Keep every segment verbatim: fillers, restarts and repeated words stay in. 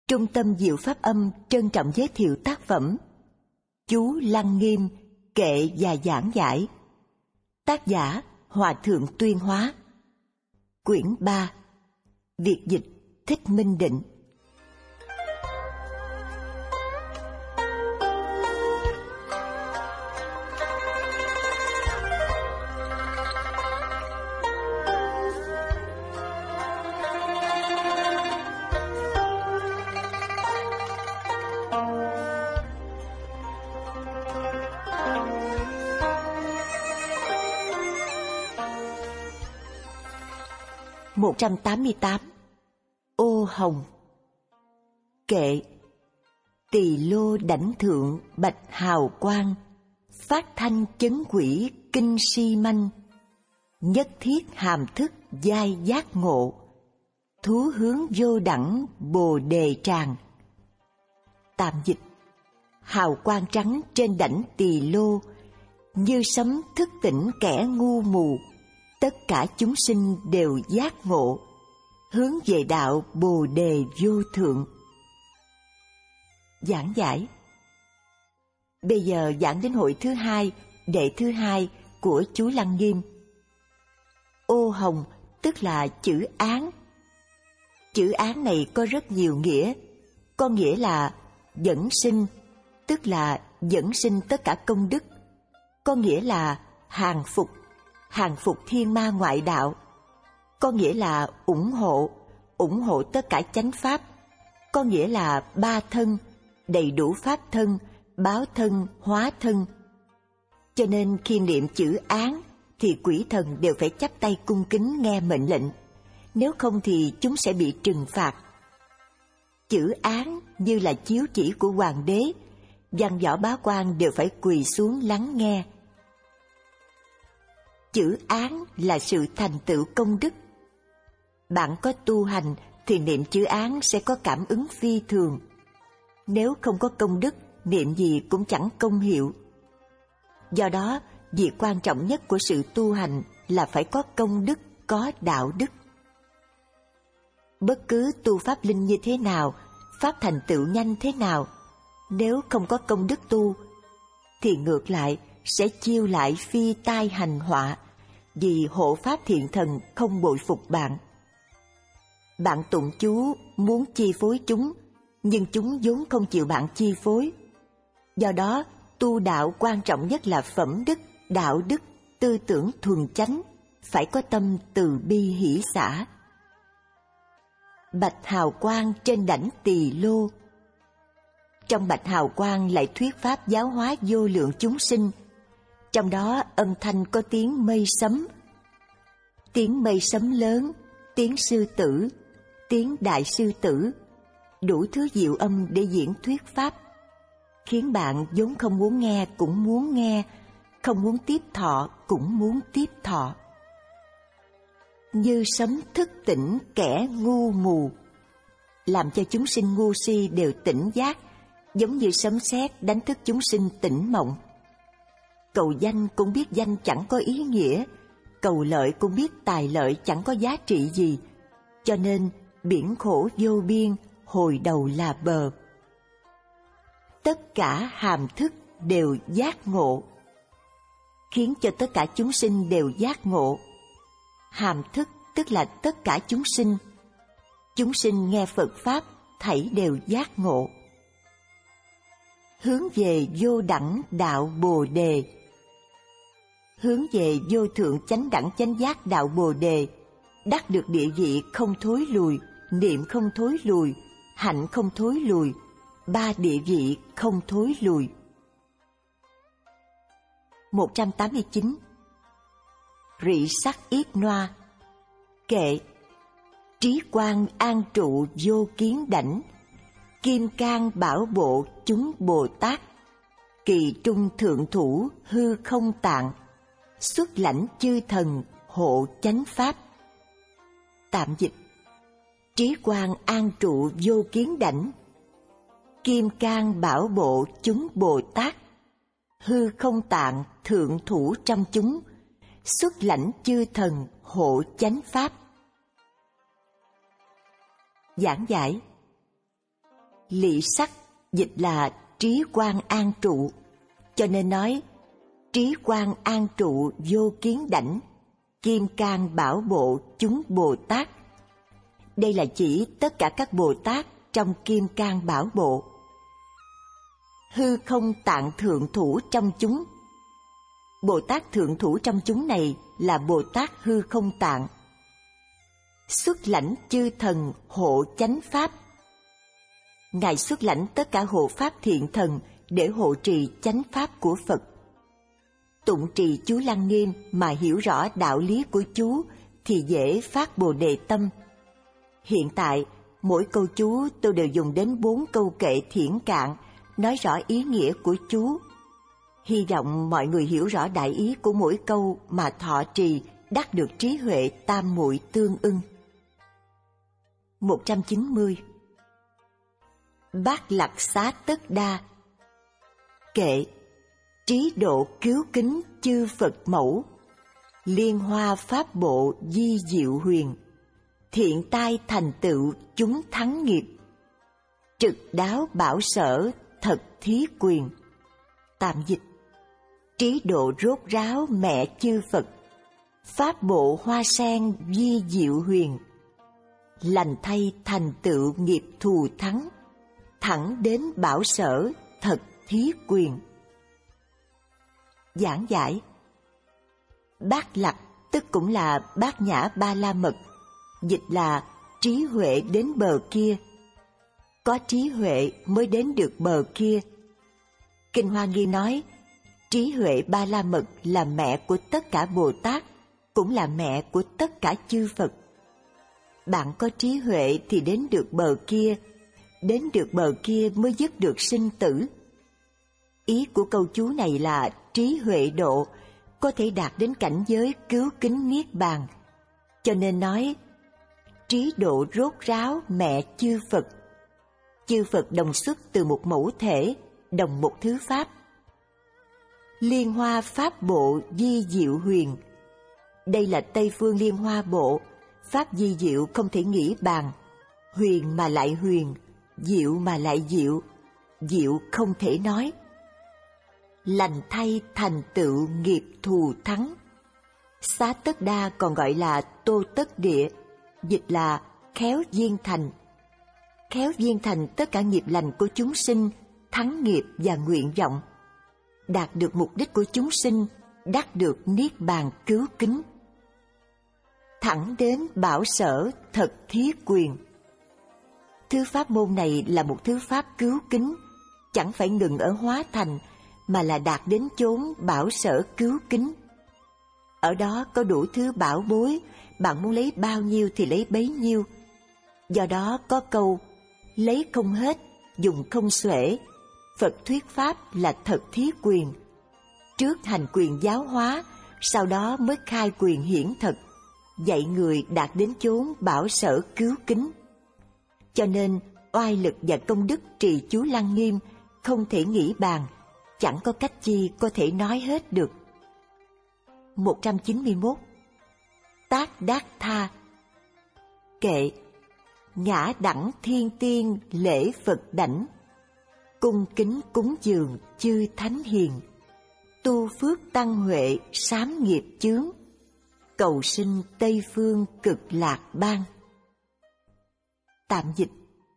Trung tâm Diệu Pháp Âm trân trọng giới thiệu tác phẩm Chú Lăng Nghiêm kệ và giảng giải. Tác giả Hòa thượng Tuyên Hóa. Quyển ba. Việt dịch Thích Minh Định. một trăm tám mươi tám. Ô Hồng. Kệ. Tỳ lô đảnh thượng bạch hào quang, phát thanh chấn quỷ kinh si manh, nhất thiết hàm thức giai giác ngộ, thú hướng vô đẳng bồ đề tràng. Tạm dịch: hào quang trắng trên đảnh tỳ lô, như sấm thức tỉnh kẻ ngu mù, tất cả chúng sinh đều giác ngộ, hướng về đạo bồ đề vô thượng. Giảng giải. Bây giờ giảng đến hội thứ hai, đệ thứ hai của chú Lăng Nghiêm. Ô Hồng tức là chữ án. Chữ án này có rất nhiều nghĩa. Có nghĩa là dẫn sinh, tức là dẫn sinh tất cả công đức. Có nghĩa là hàng phục, hàng phục thiên ma ngoại đạo. Có nghĩa là ủng hộ, ủng hộ tất cả chánh pháp. Có nghĩa là ba thân, đầy đủ pháp thân, báo thân, hóa thân. Cho nên khi niệm chữ án thì quỷ thần đều phải chắp tay cung kính nghe mệnh lệnh, nếu không thì chúng sẽ bị trừng phạt. Chữ án như là chiếu chỉ của hoàng đế, văn võ bá quan đều phải quỳ xuống lắng nghe. Chữ án là sự thành tựu công đức. Bạn có tu hành thì niệm chữ án sẽ có cảm ứng phi thường. Nếu không có công đức, niệm gì cũng chẳng công hiệu. Do đó, việc quan trọng nhất của sự tu hành là phải có công đức, có đạo đức. Bất cứ tu pháp linh như thế nào, pháp thành tựu nhanh thế nào, nếu không có công đức tu, thì ngược lại sẽ chiêu lại phi tai hành họa, vì hộ pháp thiện thần không bội phục bạn. Bạn tụng chú muốn chi phối chúng, nhưng chúng vốn không chịu bạn chi phối. Do đó, tu đạo quan trọng nhất là phẩm đức, đạo đức, tư tưởng thuần chánh, phải có tâm từ bi hỷ xả. Bạch hào quang trên đảnh tỳ lô. Trong bạch hào quang lại thuyết pháp giáo hóa vô lượng chúng sinh. Trong đó âm thanh có tiếng mây sấm, tiếng mây sấm lớn, tiếng sư tử, tiếng đại sư tử, đủ thứ diệu âm để diễn thuyết pháp, khiến bạn vốn không muốn nghe cũng muốn nghe, không muốn tiếp thọ cũng muốn tiếp thọ. Như sấm thức tỉnh kẻ ngu mù, làm cho chúng sinh ngu si đều tỉnh giác, giống như sấm sét đánh thức chúng sinh tỉnh mộng. Cầu danh cũng biết danh chẳng có ý nghĩa, cầu lợi cũng biết tài lợi chẳng có giá trị gì, cho nên biển khổ vô biên, hồi đầu là bờ. Tất cả hàm thức đều giác ngộ, khiến cho tất cả chúng sinh đều giác ngộ. Hàm thức tức là tất cả chúng sinh. Chúng sinh nghe Phật Pháp, thảy đều giác ngộ. Hướng về vô đẳng đạo Bồ Đề. Hướng về vô thượng chánh đẳng chánh giác đạo Bồ Đề, đắc được địa vị không thối lùi, niệm không thối lùi, hạnh không thối lùi, ba địa vị không thối lùi. một trăm tám mươi chín. Rị sắc yết noa. Kệ. Trí quang an trụ vô kiến đảnh, kim cang bảo bộ chúng Bồ Tát, kỳ trung thượng thủ hư không tạng, xuất lãnh chư thần hộ chánh pháp. Tạm dịch: trí quang an trụ vô kiến đảnh, kim cang bảo bộ chúng Bồ Tát, hư không tạng thượng thủ trăm chúng, xuất lãnh chư thần hộ chánh pháp. Giảng giải. Lị sắc dịch là trí quang an trụ, cho nên nói trí quang an trụ vô kiến đảnh, kim cang bảo bộ chúng Bồ Tát. Đây là chỉ tất cả các Bồ Tát trong kim cang bảo bộ. Hư không tạng thượng thủ trong chúng. Bồ Tát thượng thủ trong chúng này là Bồ Tát hư không tạng. Xuất lãnh chư thần hộ chánh pháp. Ngài xuất lãnh tất cả hộ pháp thiện thần để hộ trì chánh pháp của Phật. Tụng trì chú Lăng Nghiêm mà hiểu rõ đạo lý của chú thì dễ phát Bồ Đề tâm. Hiện tại, mỗi câu chú tôi đều dùng đến bốn câu kệ thiển cạn, nói rõ ý nghĩa của chú. Hy vọng mọi người hiểu rõ đại ý của mỗi câu mà thọ trì, đắc được trí huệ tam muội tương ưng. một trăm chín mươi. Bát Lạc Xá Tất Đa. Kệ: trí độ cứu kính chư Phật mẫu, liên hoa pháp bộ di diệu huyền, thiện tai thành tựu chúng thắng nghiệp, trực đáo bảo sở thật thí quyền. Tạm dịch: trí độ rốt ráo mẹ chư Phật, pháp bộ hoa sen di diệu huyền, lành thay thành tựu nghiệp thù thắng, thẳng đến bảo sở thật thí quyền. Giảng giải: Bát Lạc tức cũng là Bát Nhã Ba La Mật, dịch là trí huệ đến bờ kia. Có trí huệ mới đến được bờ kia. Kinh Hoa Nghiêm nói, trí huệ Ba La Mật là mẹ của tất cả Bồ Tát, cũng là mẹ của tất cả chư Phật. Bạn có trí huệ thì đến được bờ kia, đến được bờ kia mới dứt được sinh tử. Ý của câu chú này là trí huệ độ có thể đạt đến cảnh giới cứu kính niết bàn, cho nên nói trí độ rốt ráo mẹ chư Phật. Chư Phật đồng xuất từ một mẫu thể, đồng một thứ pháp. Liên hoa pháp bộ di diệu huyền. Đây là Tây phương liên hoa bộ, pháp di diệu không thể nghĩ bàn, huyền mà lại huyền, diệu mà lại diệu, diệu không thể nói. Lành thay thành tựu nghiệp thù thắng. Xá Tất Đa còn gọi là Tô Tất Địa, dịch là khéo viên thành. Khéo viên thành tất cả nghiệp lành của chúng sinh, thắng nghiệp và nguyện vọng, đạt được mục đích của chúng sinh, đắc được niết bàn cứu kính. Thẳng đến bảo sở thật thí quyền. Thứ pháp môn này là một thứ pháp cứu kính, chẳng phải ngừng ở hóa thành, mà là đạt đến chốn bảo sở cứu kính. Ở đó có đủ thứ bảo bối, bạn muốn lấy bao nhiêu thì lấy bấy nhiêu. Do đó có câu, lấy không hết, dùng không xuể, Phật thuyết pháp là thật thí quyền. Trước hành quyền giáo hóa, sau đó mới khai quyền hiển thật, dạy người đạt đến chốn bảo sở cứu kính. Cho nên, oai lực và công đức trì chú Lăng Nghiêm không thể nghĩ bàn, chẳng có cách chi có thể nói hết được. một trăm chín mươi mốt. Tác Đát Tha. Kệ: ngã đẳng thiên tiên lễ Phật đảnh, cung kính cúng dường chư thánh hiền, tu phước tăng huệ sám nghiệp chướng, cầu sinh Tây phương cực lạc bang. Tạm dịch: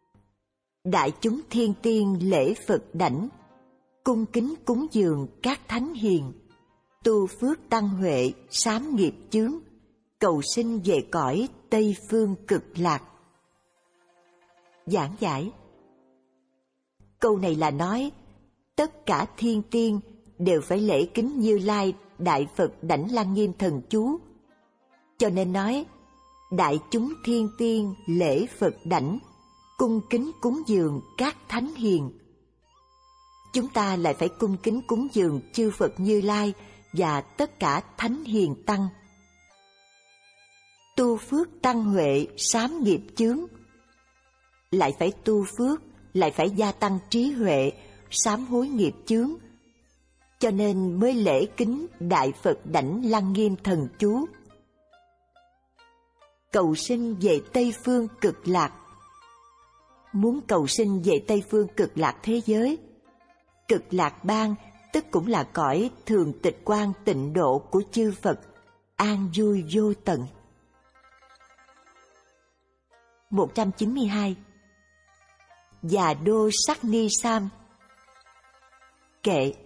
đại chúng thiên tiên lễ Phật đảnh, cung kính cúng dường các thánh hiền, tu phước tăng huệ sám nghiệp chướng, cầu sinh về cõi Tây phương cực lạc. Giảng giải: câu này là nói tất cả thiên tiên đều phải lễ kính Như Lai Đại Phật Đảnh Lăng Nghiêm Thần Chú, cho nên nói đại chúng thiên tiên lễ Phật đảnh, cung kính cúng dường các thánh hiền. Chúng ta lại phải cung kính cúng dường chư Phật Như Lai và tất cả thánh hiền tăng. Tu phước tăng huệ sám nghiệp chướng, lại phải tu phước, lại phải gia tăng trí huệ, sám hối nghiệp chướng, cho nên mới lễ kính Đại Phật Đảnh Lăng Nghiêm Thần Chú. Cầu sinh về Tây phương cực lạc. muốn cầu sinh về Tây phương cực lạc thế giới. Cực lạc bang tức cũng là cõi thường tịch quan tịnh độ của chư Phật, an vui vô tận. một trăm chín mươi hai. Già đô sắc ni sam. Kệ.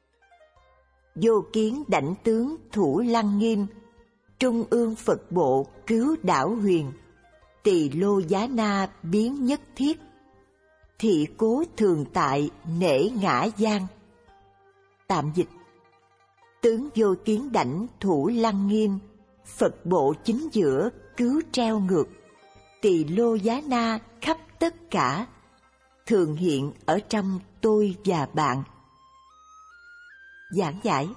Vô kiến đảnh tướng thủ lăng nghiêm, trung ương Phật bộ cứu đảo huyền, tỳ lô giá na biến nhất thiết, thị cố thường tại nể ngã giang. Tạm dịch. Tướng vô kiến đảnh thủ lăng nghiêm, Phật bộ chính giữa cứu treo ngược, tỳ lô giá na khắp tất cả, thường hiện ở trong tôi và bạn. Giảng giải.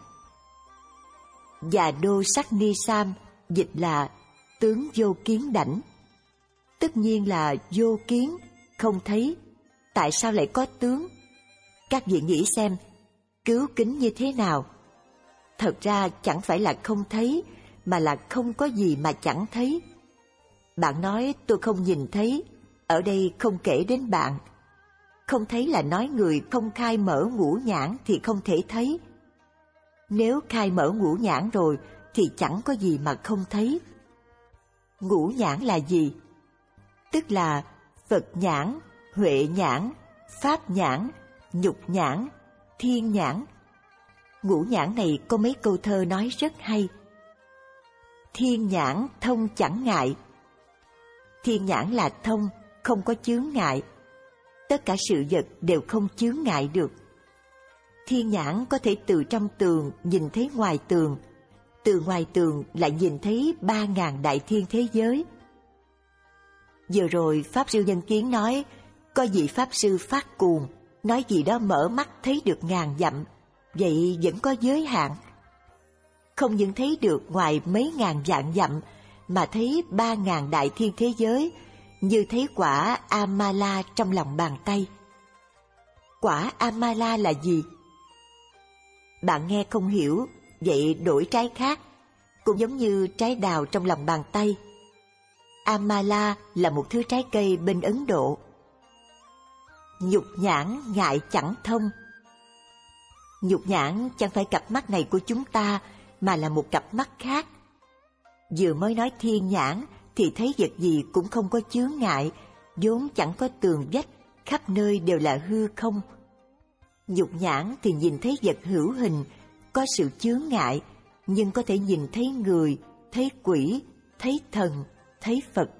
Già đô sắc ni sam dịch là tướng vô kiến đảnh. Tất nhiên là vô kiến, không thấy. Tại sao lại có tướng? Các vị nghĩ xem, cứu kính như thế nào? Thật ra chẳng phải là không thấy, mà là không có gì mà chẳng thấy. Bạn nói tôi không nhìn thấy, ở đây không kể đến bạn. Không thấy là nói người không khai mở ngũ nhãn thì không thể thấy. Nếu khai mở ngũ nhãn rồi thì chẳng có gì mà không thấy. Ngũ nhãn là gì? Tức là Phật nhãn, Huệ nhãn, Pháp nhãn, Nhục nhãn, Thiên nhãn. Ngũ nhãn này có mấy câu thơ nói rất hay. Thiên nhãn thông chẳng ngại. Thiên nhãn là thông, không có chướng ngại. Tất cả sự vật đều không chướng ngại được. Thiên nhãn có thể từ trong tường nhìn thấy ngoài tường, từ ngoài tường lại nhìn thấy ba ngàn đại thiên thế giới. Vừa rồi Pháp Sư Nhân Kiến nói, có vị Pháp Sư phát cuồng, nói gì đó mở mắt thấy được ngàn dặm, vậy vẫn có giới hạn. Không những thấy được ngoài mấy ngàn vạn dặm, mà thấy ba ngàn đại thiên thế giới, như thấy quả Amala trong lòng bàn tay. Quả Amala là gì? Bạn nghe không hiểu, vậy đổi trái khác, cũng giống như trái đào trong lòng bàn tay. Amala là một thứ trái cây bên Ấn Độ. Nhục nhãn ngại chẳng thông. Nhục nhãn chẳng phải cặp mắt này của chúng ta, mà là một cặp mắt khác. Vừa mới nói thiên nhãn thì thấy vật gì cũng không có chướng ngại, vốn chẳng có tường vách, khắp nơi đều là hư không. Nhục nhãn thì nhìn thấy vật hữu hình, có sự chướng ngại, nhưng có thể nhìn thấy người, thấy quỷ, thấy thần, thấy Phật.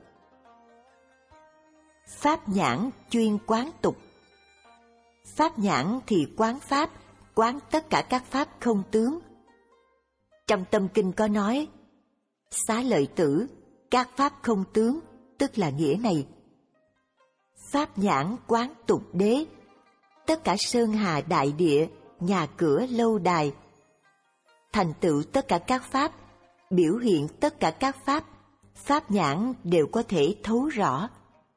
Pháp nhãn chuyên quán tục. Pháp nhãn thì quán pháp, quán tất cả các pháp không tướng. Trong Tâm Kinh có nói, Xá Lợi Tử, các pháp không tướng, tức là nghĩa này. Pháp nhãn quán tục đế, tất cả sơn hà đại địa, nhà cửa lâu đài. Thành tựu tất cả các pháp, biểu hiện tất cả các pháp, pháp nhãn đều có thể thấu rõ.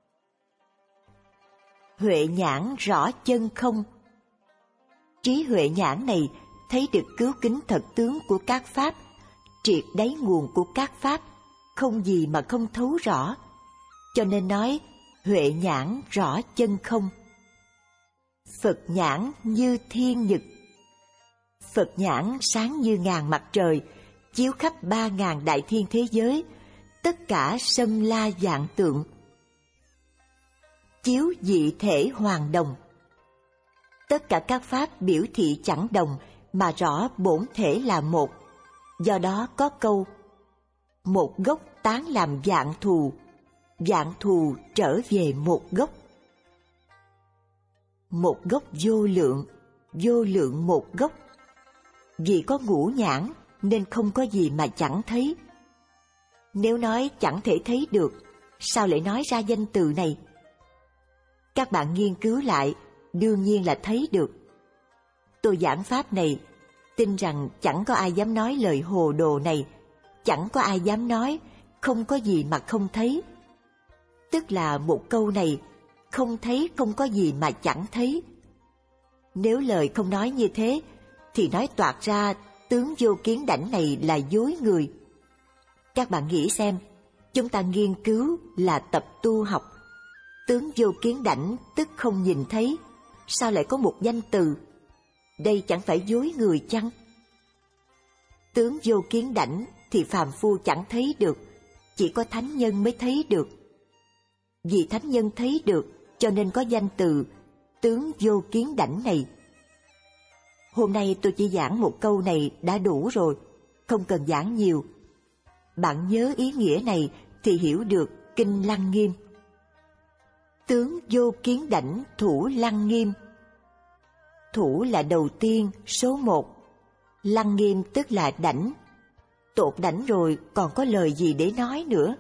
Huệ nhãn rõ chân không. Trí huệ nhãn này thấy được cứu kính thật tướng của các pháp, triệt đáy nguồn của các pháp, không gì mà không thấu rõ. Cho nên nói huệ nhãn rõ chân không. Phật nhãn như thiên nhật. Phật nhãn sáng như ngàn mặt trời, chiếu khắp ba ngàn đại thiên thế giới, tất cả sâm la vạn tượng. Chiếu dị thể hoàng đồng. Tất cả các pháp biểu thị chẳng đồng, mà rõ bổn thể là một. Do đó có câu, một gốc tán làm vạn thù, vạn thù trở về một gốc. Một gốc vô lượng, vô lượng một gốc. Vì có ngũ nhãn nên không có gì mà chẳng thấy. Nếu nói chẳng thể thấy được, sao lại nói ra danh từ này? Các bạn nghiên cứu lại, đương nhiên là thấy được. Tôi giảng pháp này, tin rằng chẳng có ai dám nói lời hồ đồ này, chẳng có ai dám nói không có gì mà không thấy. Tức là một câu này, không thấy không có gì mà chẳng thấy. Nếu lời không nói như thế, thì nói toạc ra tướng vô kiến đảnh này là dối người. Các bạn nghĩ xem, chúng ta nghiên cứu là tập tu học. Tướng vô kiến đảnh tức không nhìn thấy, sao lại có một danh từ? Đây chẳng phải dối người chăng? Tướng vô kiến đảnh thì phàm phu chẳng thấy được, chỉ có thánh nhân mới thấy được. Vì thánh nhân thấy được cho nên có danh từ tướng vô kiến đảnh này. Hôm nay tôi chỉ giảng một câu này đã đủ rồi, không cần giảng nhiều. Bạn nhớ ý nghĩa này thì hiểu được kinh Lăng Nghiêm. Tướng vô kiến đảnh thủ Lăng Nghiêm. Thủ là đầu tiên, số một. Lăng Nghiêm tức là đảnh. Tột đảnh rồi còn có lời gì để nói nữa?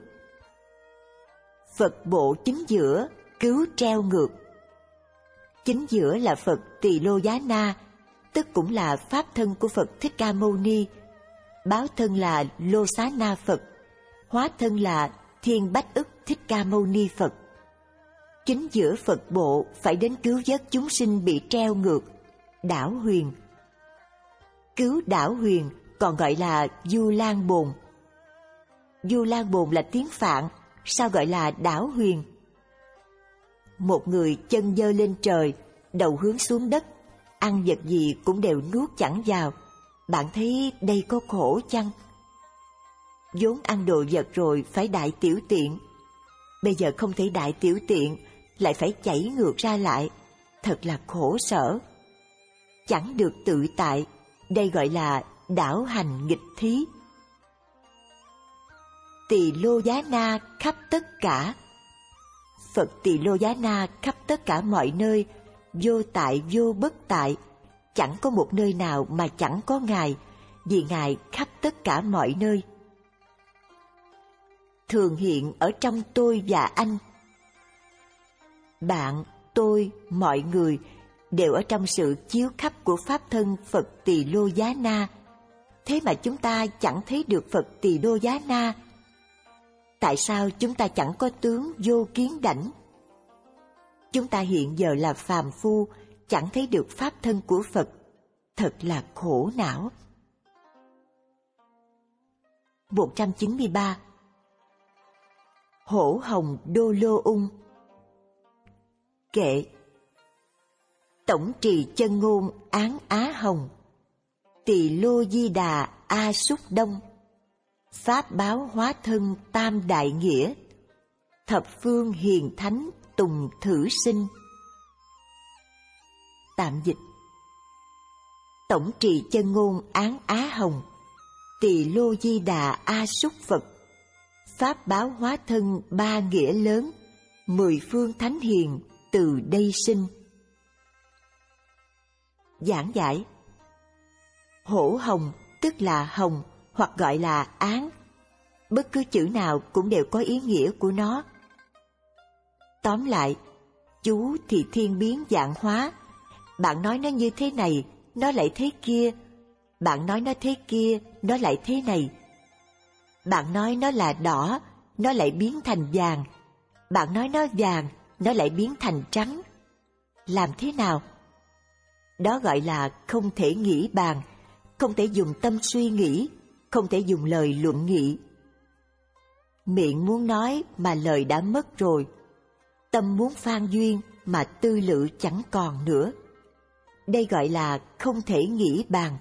Phật bộ chính giữa, cứu treo ngược. Chính giữa là Phật Tỳ Lô Giá Na, tức cũng là pháp thân của Phật Thích Ca Mâu Ni. Báo thân là Lô Xá Na Phật, hóa thân là Thiên Bách Ức Thích Ca Mâu Ni Phật. Chính giữa Phật bộ phải đến cứu vớt chúng sinh bị treo ngược, đảo huyền. Cứu đảo huyền còn gọi là Du Lan Bồn. Du Lan Bồn là tiếng Phạn, sao gọi là đảo huyền? Một người chân giơ lên trời, đầu hướng xuống đất, ăn vật gì cũng đều nuốt chẳng vào. Bạn thấy đây có khổ chăng? vốn ăn đồ vật rồi phải đại tiểu tiện, bây giờ không thể đại tiểu tiện, lại phải chảy ngược ra lại, thật là khổ sở. Chẳng được tự tại, đây gọi là đảo hành nghịch thí. Tỳ Lô Giá Na khắp tất cả. Phật Tỳ Lô Giá Na khắp tất cả mọi nơi, vô tại vô bất tại, chẳng có một nơi nào mà chẳng có Ngài, vì Ngài khắp tất cả mọi nơi. Thường hiện ở trong tôi và anh. Bạn, tôi, mọi người đều ở trong sự chiếu khắp của Pháp thân Phật Tỳ Lô Giá Na. Thế mà chúng ta chẳng thấy được Phật Tỳ Lô Giá Na. Tại sao chúng ta chẳng có tướng vô kiến đảnh? Chúng ta hiện giờ là phàm phu, chẳng thấy được Pháp thân của Phật. Thật là khổ não. một trăm chín mươi ba. Hổ hồng đô lô ung. Kệ. Tổng trì chân ngôn án Á Hồng, Tỳ Lô Di Đà A Súc Đông, Pháp báo hóa thân tam đại nghĩa, thập phương hiền thánh tùng thử sinh. Tạm dịch. Tổng trì chân ngôn án Á Hồng, Tỳ Lô Di Đà A Súc Phật, Pháp báo hóa thân ba nghĩa lớn, mười phương thánh hiền từ đây sinh. Giảng giải. Hổ hồng tức là hồng hoặc gọi là án. Bất cứ chữ nào cũng đều có ý nghĩa của nó. Tóm lại, chú thì thiên biến vạn hóa. Bạn nói nó như thế này, nó lại thế kia. Bạn nói nó thế kia, nó lại thế này. Bạn nói nó là đỏ, nó lại biến thành vàng. Bạn nói nó vàng, nó lại biến thành trắng. Làm thế nào? Đó gọi là không thể nghĩ bàn, không thể dùng tâm suy nghĩ, không thể dùng lời luận nghị. Miệng muốn nói mà lời đã mất rồi, tâm muốn phan duyên mà tư lự chẳng còn nữa. Đây gọi là không thể nghĩ bàn.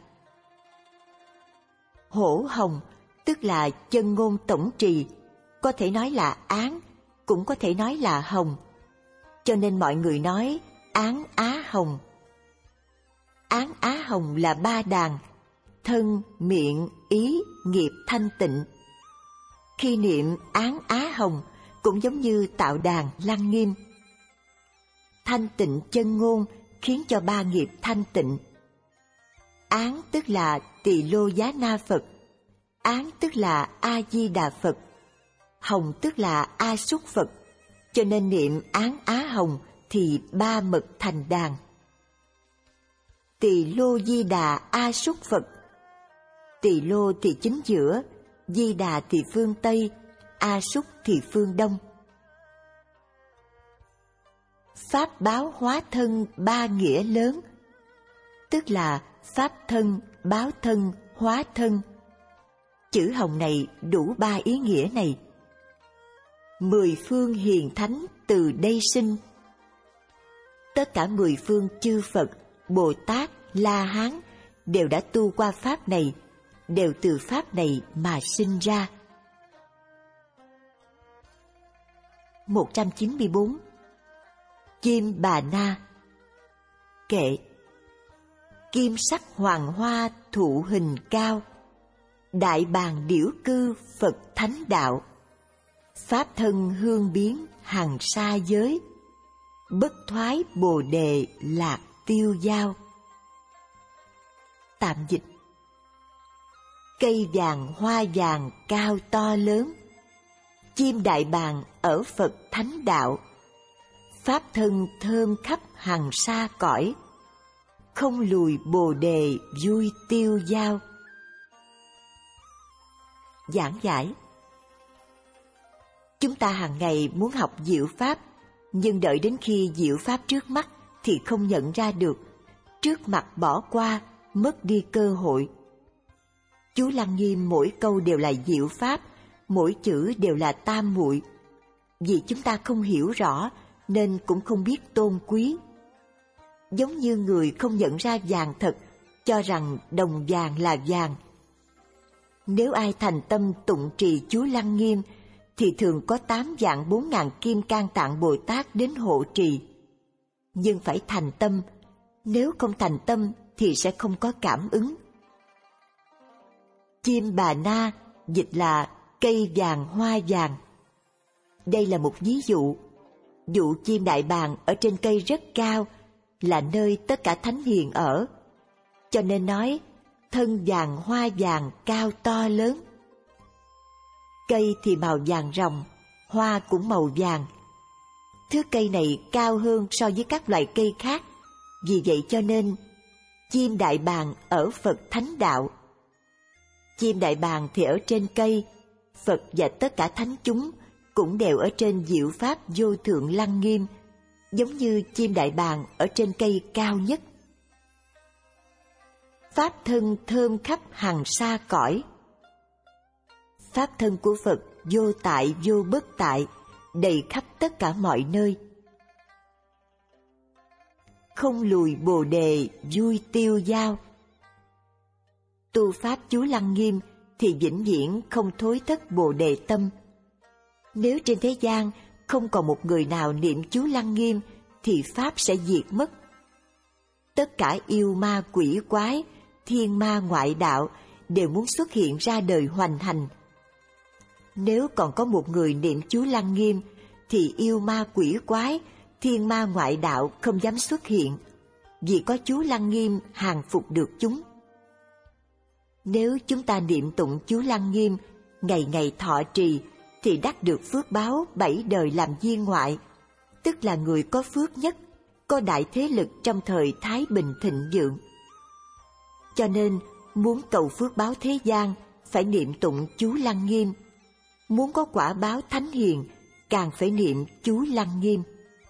Hổ hồng tức là chân ngôn tổng trì, có thể nói là án, cũng có thể nói là hồng. Cho nên mọi người nói án Á Hồng. Án Á Hồng là ba đàn: thân, miệng, ý, nghiệp thanh tịnh. Khi niệm án Á Hồng cũng giống như tạo đàn Lăng Nghiêm. Thanh tịnh chân ngôn khiến cho ba nghiệp thanh tịnh. Án tức là Tỳ Lô Giá Na Phật, án tức là A Di Đà Phật, hồng tức là A Súc Phật. Cho nên niệm án Á Hồng thì ba mật thành đàn. Tỳ Lô Di Đà A Súc Phật. Tỳ Lô thì chính giữa, Di Đà thì phương Tây, A Súc thì phương Đông. Pháp báo hóa thân ba nghĩa lớn, tức là pháp thân, báo thân, hóa thân. Chữ hồng này đủ ba ý nghĩa này. Mười phương hiền thánh từ đây sinh. Tất cả mười phương chư Phật, Bồ Tát, La Hán đều đã tu qua pháp này, đều từ pháp này mà sinh ra. một trăm chín mươi bốn. Kim Bà Na. Kệ. Kim sắc hoàng hoa thụ hình cao, đại bàng điểu cư Phật thánh đạo. Pháp thân hương biến hằng sa giới, bất thoái bồ đề lạc tiêu giao. Tạm dịch. Cây vàng hoa vàng cao to lớn, chim đại bàng ở Phật thánh đạo. Pháp thân thơm khắp hằng sa cõi, không lùi bồ đề vui tiêu giao. Giảng giải. Chúng ta hàng ngày muốn học diệu pháp, nhưng đợi đến khi diệu pháp trước mắt thì không nhận ra được, trước mặt bỏ qua, mất đi cơ hội. Chú Lăng Nghiêm mỗi câu đều là diệu pháp, mỗi chữ đều là tam muội. Vì chúng ta không hiểu rõ nên cũng không biết tôn quý. Giống như người không nhận ra vàng thật, cho rằng đồng vàng là vàng. Nếu ai thành tâm tụng trì chú Lăng Nghiêm thì thường có tám vạn bốn ngàn kim cang tạng Bồ Tát đến hộ trì. Nhưng phải thành tâm, nếu không thành tâm thì sẽ không có cảm ứng. Chim Bà Na dịch là cây vàng hoa vàng. Đây là một ví dụ. Dụ chim đại bàng ở trên cây rất cao, là nơi tất cả thánh hiền ở. Cho nên nói, thân vàng hoa vàng cao to lớn. Cây thì màu vàng ròng, hoa cũng màu vàng. Thứ cây này cao hơn so với các loại cây khác, vì vậy cho nên chim đại bàng ở Phật thánh đạo. Chim đại bàng thì ở trên cây, Phật và tất cả thánh chúng cũng đều ở trên diệu pháp vô thượng Lăng Nghiêm, giống như chim đại bàng ở trên cây cao nhất. Pháp thân thơm khắp hằng sa cõi. Pháp thân của Phật vô tại vô bất tại, đầy khắp tất cả mọi nơi. Không lùi bồ đề vui tiêu giao. Tu pháp chú Lăng Nghiêm thì vĩnh viễn không thối thất bồ đề tâm. Nếu trên thế gian không còn một người nào niệm chú Lăng Nghiêm thì pháp sẽ diệt mất. Tất cả yêu ma quỷ quái, thiên ma ngoại đạo đều muốn xuất hiện ra đời hoành hành. Nếu còn có một người niệm chú Lăng Nghiêm thì yêu ma quỷ quái, thiên ma ngoại đạo không dám xuất hiện, vì có chú Lăng Nghiêm hàng phục được chúng. Nếu chúng ta niệm tụng chú Lăng Nghiêm, ngày ngày thọ trì, thì đắc được phước báo bảy đời làm viên ngoại, tức là người có phước nhất, có đại thế lực trong thời Thái Bình thịnh vượng. Cho nên, muốn cầu phước báo thế gian, phải niệm tụng chú Lăng Nghiêm. Muốn có quả báo thánh hiền, càng phải niệm chú Lăng Nghiêm.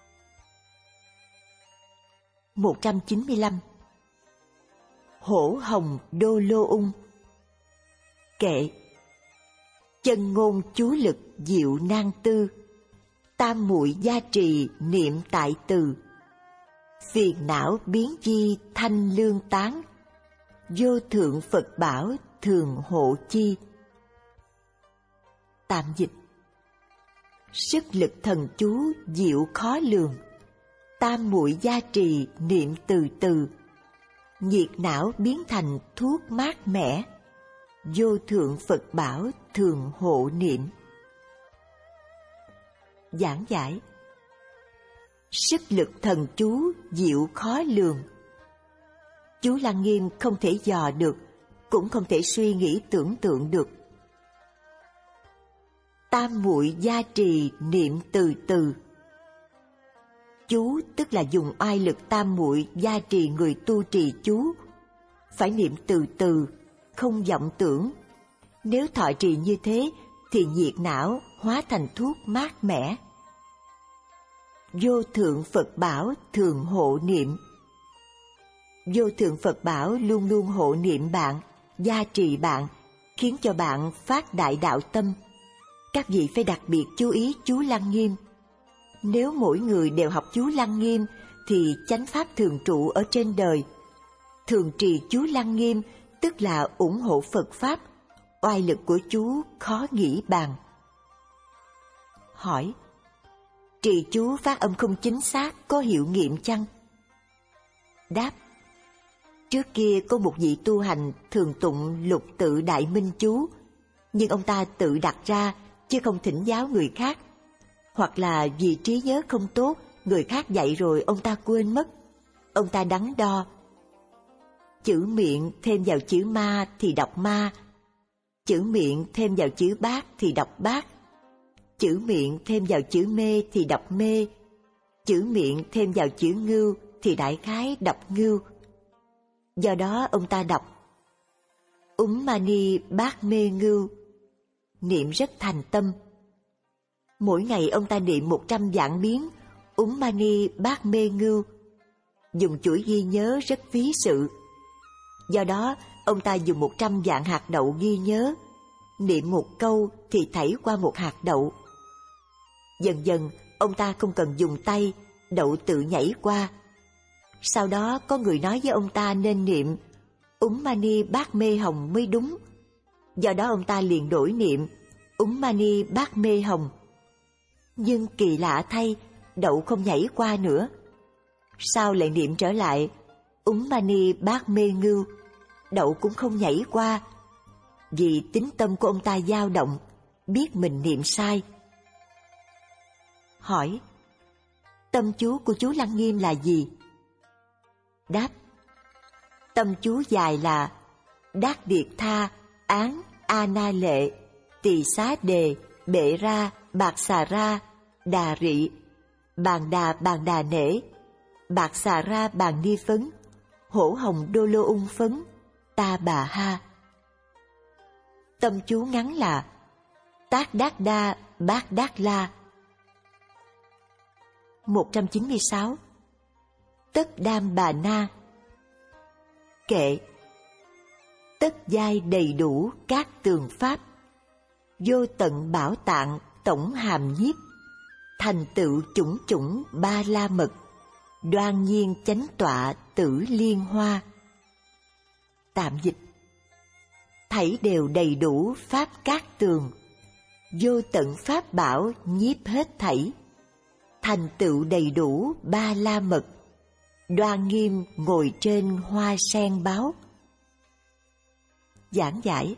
một trăm chín mươi lăm. Hổ hồng đô lô ung. Kệ. Chân ngôn chú lực diệu nan tư, tam muội gia trì niệm tại từ. Phiền não biến di thanh lương tán, vô thượng Phật bảo thường hộ chi. Tạm dịch. Sức lực thần chú diệu khó lường, tam muội gia trì niệm từ từ. Nhiệt não biến thành thuốc mát mẻ, vô thượng Phật bảo thường hộ niệm. Giảng giải. Sức lực thần chú diệu khó lường. Chú Lăng Nghiêm không thể dò được, cũng không thể suy nghĩ tưởng tượng được. Tam muội gia trì niệm từ từ. Chú tức là dùng oai lực tam muội gia trì người tu trì chú, phải niệm từ từ, không vọng tưởng. Nếu thọ trì như thế thì nhiệt não hóa thành thuốc mát mẻ. Vô thượng Phật bảo thường hộ niệm. Vô thượng Phật bảo luôn luôn hộ niệm bạn, gia trì bạn, khiến cho bạn phát đại đạo tâm. Các vị phải đặc biệt chú ý chú Lăng Nghiêm. Nếu mỗi người đều học chú Lăng Nghiêm thì chánh pháp thường trụ ở trên đời. Thường trì chú Lăng Nghiêm tức là ủng hộ Phật Pháp, oai lực của chú khó nghĩ bàn. Hỏi: trì chú phát âm không chính xác có hiệu nghiệm chăng? Đáp: trước kia có một vị tu hành thường tụng lục tự đại minh chú, nhưng ông ta tự đặt ra chứ không thỉnh giáo người khác, hoặc là vì trí nhớ không tốt, người khác dạy rồi ông ta quên mất. Ông ta đắn đo, chữ miệng thêm vào chữ ma thì đọc ma, chữ miệng thêm vào chữ bát thì đọc bát, chữ miệng thêm vào chữ mê thì đọc mê, chữ miệng thêm vào chữ ngưu thì đại khái đọc ngưu. Do đó ông ta đọc Úm Mani Bát Mê Ngưu, niệm rất thành tâm. Mỗi ngày ông ta niệm một trăm vạn biến Úm Mani Bát Mê Ngưu, dùng chuỗi ghi nhớ rất phí sự. Do đó ông ta dùng một trăm vạn hạt đậu ghi nhớ, niệm một câu thì thảy qua một hạt đậu. Dần dần ông ta không cần dùng tay, đậu tự nhảy qua. Sau đó có người nói với ông ta nên niệm Úm Mani Bát Mê Hồng mới đúng. Do đó ông ta liền đổi niệm Úm Mani Bát Mê Hồng. Nhưng kỳ lạ thay, đậu không nhảy qua nữa. Sau lại niệm trở lại Úm Mani Bát Mê Ngưu, đậu cũng không nhảy qua. Vì tín tâm của ông ta dao động, biết mình niệm sai. Hỏi: tâm chú của chú Lăng Nghiêm là gì? Đáp: tâm chú dài là Đát Điệt Tha, Án, A Na Lệ, Tỳ Xá Đề, Bệ Ra, Bạc Xà Ra, Đà Rị, Bàn Đà Bàn Đà Nể, Bạc Xà Ra Bàn Ni Phấn, Hổ Hồng Đô Lô Ung Phấn, Ta Bà Ha. Tâm chú ngắn là Tác Đát Đa, Bát Đát La. một trăm chín mươi sáu. Tất Đam Bà Na. Kệ: tất giai đầy đủ các tường pháp, vô tận bảo tạng tổng hàm nhiếp, thành tựu chủng chủng ba la mật, đoan nhiên chánh tọa tử liên hoa. Tạm dịch: thảy đều đầy đủ pháp các tường, vô tận pháp bảo nhiếp hết thảy, thành tựu đầy đủ ba la mật, đoan nghiêm ngồi trên hoa sen báo. Giảng giải: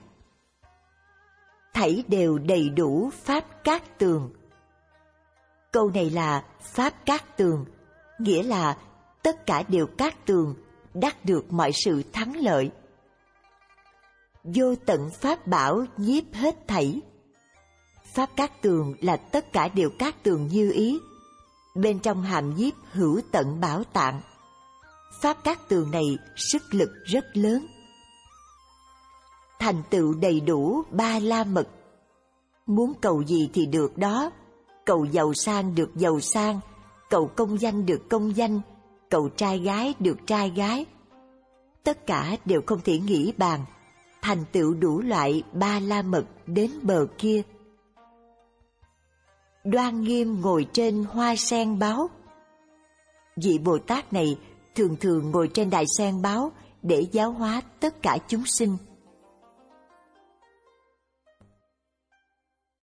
thảy đều đầy đủ pháp các tường. Câu này là pháp các tường, nghĩa là tất cả đều các tường, đắc được mọi sự thắng lợi. Vô tận pháp bảo nhiếp hết thảy. Pháp các tường là tất cả đều các tường như ý, bên trong hàm nhiếp hữu tận bảo tạng. Pháp các tường này sức lực rất lớn. Thành tựu đầy đủ ba la mật. Muốn cầu gì thì được đó, cầu giàu sang được giàu sang, cầu công danh được công danh, cầu trai gái được trai gái. Tất cả đều không thể nghĩ bàn, thành tựu đủ loại ba la mật đến bờ kia. Đoan nghiêm ngồi trên hoa sen báo. Vị Bồ Tát này thường thường ngồi trên đài sen báo để giáo hóa tất cả chúng sinh.